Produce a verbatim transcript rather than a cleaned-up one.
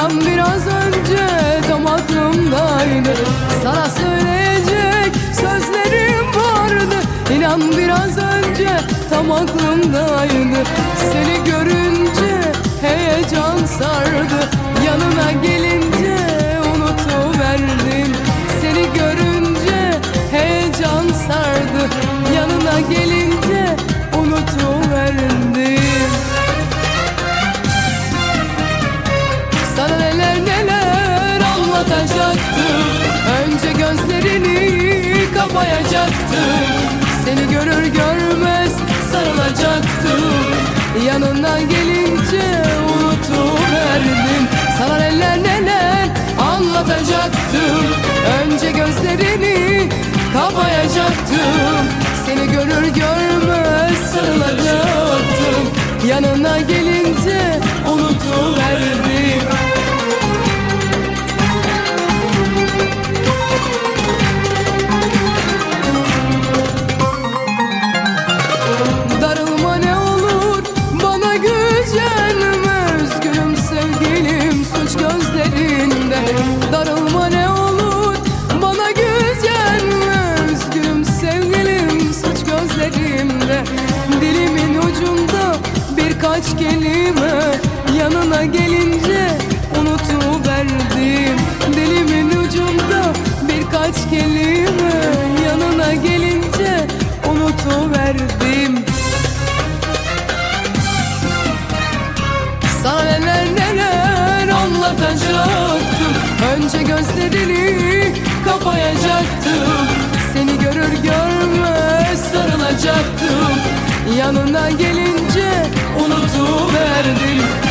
İnan biraz önce tam aklımdaydı, sana söyleyecek sözlerim vardı. İnan biraz önce tam aklımdaydı, seni görünce heyecan sardı. Yanına gelince unutuverdim, seni görünce heyecan sardı. Yanına gelince unutuverdim. Sana neler neler anlatacaktım, önce gözlerini kapayacaktım. Seni görür görmez sarılacaktım, yanına gelince unutuverdim. Sana neler neler anlatacaktım, önce gözlerini kapayacaktım. Seni görür görmez sarılacaktım, yanına gelince unutuverdim. Darılma ne olur bana gücenme, üzgünüm sevgilim suç gözlerinde. Darılma ne olur bana gücenme, üzgünüm sevgilim suç gözlerimde. Dilimin ucunda birkaç kelime, yanına gelince unutuverdim. Dilimin ucunda birkaç kelime, yanına gelince unutuverdim. Sana neler neler anlatacaktım, önce gözlerini kapayacaktım. Seni görür görmez sarılacaktım, yanına gelince unutuverdim.